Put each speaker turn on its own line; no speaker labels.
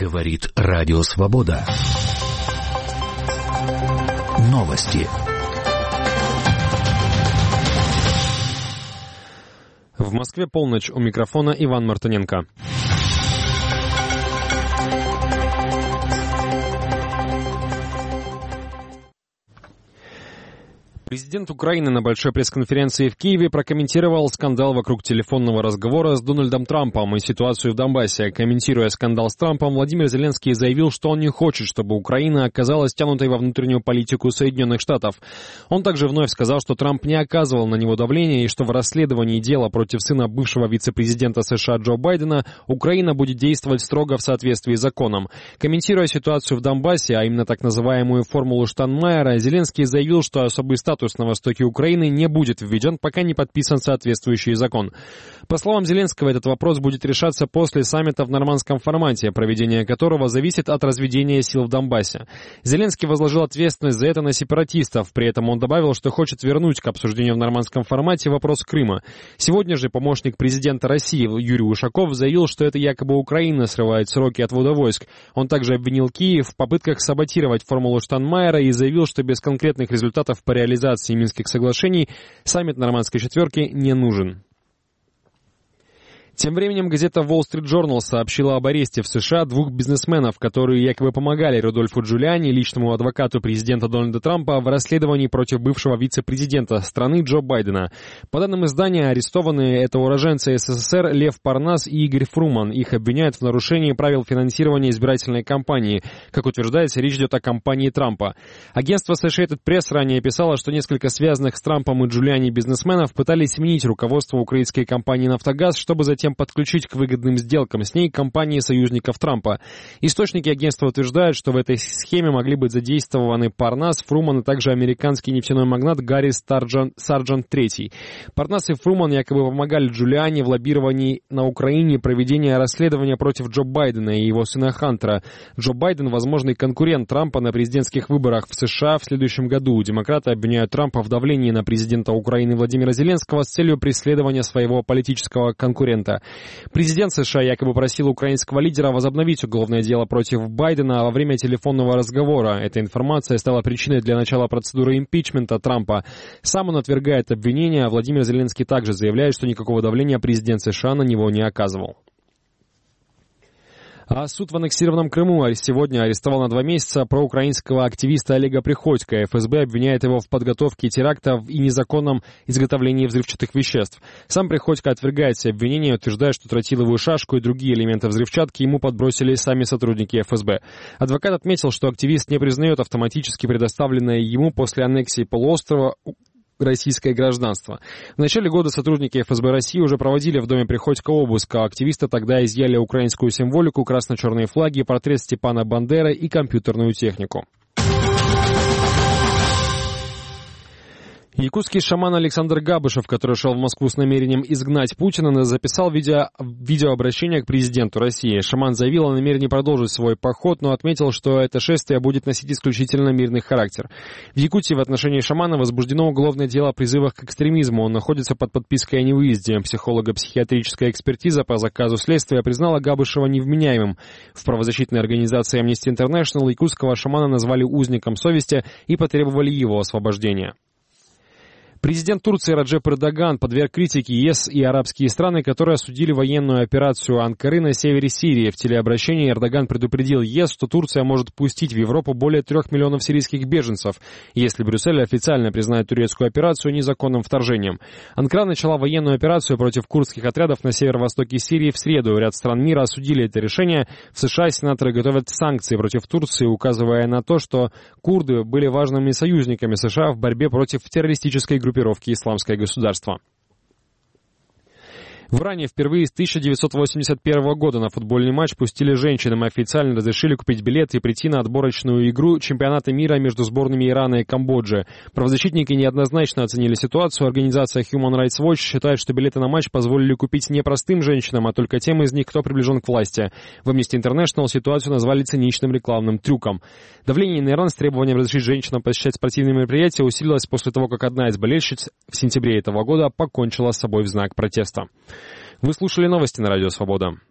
Говорит Радио Свобода. Новости.
В Москве полночь. У микрофона Иван Мартыненко. Президент Украины на большой пресс-конференции в Киеве прокомментировал скандал вокруг телефонного разговора с Дональдом Трампом и ситуацию в Донбассе. Комментируя скандал с Трампом, Владимир Зеленский заявил, что он не хочет, чтобы Украина оказалась втянутой во внутреннюю политику Соединенных Штатов. Он также вновь сказал, что Трамп не оказывал на него давления и что в расследовании дела против сына бывшего вице-президента США Джо Байдена Украина будет действовать строго в соответствии с законом. Комментируя ситуацию в Донбассе, а именно так называемую формулу Штайнмайера, Зеленский заявил, что особый статус на востоке Украины не будет введен, пока не подписан соответствующий закон. По словам Зеленского, этот вопрос будет решаться после саммита в нормандском формате, проведение которого зависит от разведения сил в Донбассе. Зеленский возложил ответственность за это на сепаратистов, при этом он добавил, что хочет вернуть к обсуждению в нормандском формате вопрос Крыма. Сегодня же помощник президента России Юрий Ушаков заявил, что это якобы Украина срывает сроки отвода войск. Он также обвинил Киев в попытках саботировать формулу Штайнмайера и заявил, что без конкретных результатов по реализации Минских соглашений саммит Нормандской четверки не нужен. Тем временем газета Wall Street Journal сообщила об аресте в США двух бизнесменов, которые якобы помогали Рудольфу Джулиани, личному адвокату президента Дональда Трампа, в расследовании против бывшего вице-президента страны Джо Байдена. По данным издания, арестованные — это уроженцы СССР Лев Парнас и Игорь Фруман. Их обвиняют в нарушении правил финансирования избирательной кампании. Как утверждается, речь идет о кампании Трампа. Агентство Associated Press ранее писало, что несколько связанных с Трампом и Джулиани бизнесменов пытались сменить руководство украинской компании «Нафтогаз», чтобы затем подключить к выгодным сделкам с ней компании союзников Трампа. Источники агентства утверждают, что в этой схеме могли быть задействованы Парнас, Фруман и также американский нефтяной магнат Гарри Сарджент III. Парнас и Фруман якобы помогали Джулиани в лоббировании на Украине и проведении расследования против Джо Байдена и его сына Хантера. Джо Байден — возможный конкурент Трампа на президентских выборах в США в следующем году. Демократы обвиняют Трампа в давлении на президента Украины Владимира Зеленского с целью преследования своего политического конкурента. Президент США якобы просил украинского лидера возобновить уголовное дело против Байдена во время телефонного разговора. Эта информация стала причиной для начала процедуры импичмента Трампа. Сам он отвергает обвинения, а Владимир Зеленский также заявляет, что никакого давления президент США на него не оказывал. А суд в аннексированном Крыму сегодня арестовал на 2 месяца проукраинского активиста Олега Приходько. ФСБ обвиняет его в подготовке терактов и незаконном изготовлении взрывчатых веществ. Сам Приходько отвергает все обвинения, утверждая, что тротиловую шашку и другие элементы взрывчатки ему подбросили сами сотрудники ФСБ. Адвокат отметил, что активист не признает автоматически предоставленное ему после аннексии полуострова российское гражданство. В начале года сотрудники ФСБ России уже проводили в доме Приходько обыск, а активисты тогда изъяли украинскую символику, красно-черные флаги, портрет Степана Бандеры и компьютерную технику. Якутский шаман Александр Габышев, который шел в Москву с намерением изгнать Путина, записал видеообращение к президенту России. Шаман заявил о намерении продолжить свой поход, но отметил, что это шествие будет носить исключительно мирный характер. В Якутии в отношении шамана возбуждено уголовное дело о призывах к экстремизму. Он находится под подпиской о невыезде. Психолого-психиатрическая экспертиза по заказу следствия признала Габышева невменяемым. В правозащитной организации Amnesty International якутского шамана назвали узником совести и потребовали его освобождения. Президент Турции Раджеп Эрдоган подверг критике ЕС и арабские страны, которые осудили военную операцию Анкары на севере Сирии. В телеобращении Эрдоган предупредил ЕС, что Турция может пустить в Европу более 3 миллионов сирийских беженцев, если Брюссель официально признает турецкую операцию незаконным вторжением. Анкара начала военную операцию против курдских отрядов на северо-востоке Сирии в среду. Ряд стран мира осудили это решение. В США сенаторы готовят санкции против Турции, указывая на то, что курды были важными союзниками США в борьбе против террористической группировки «Исламское государство». В Иране впервые с 1981 года на футбольный матч пустили женщинам и официально разрешили купить билеты и прийти на отборочную игру чемпионата мира между сборными Ирана и Камбоджи. Правозащитники неоднозначно оценили ситуацию. Организация Human Rights Watch считает, что билеты на матч позволили купить не простым женщинам, а только тем из них, кто приближен к власти. В Amnesty International ситуацию назвали циничным рекламным трюком. Давление на Иран с требованием разрешить женщинам посещать спортивные мероприятия усилилось после того, как одна из болельщиц в сентябре этого года покончила с собой в знак протеста. Вы слушали новости на Радио Свобода.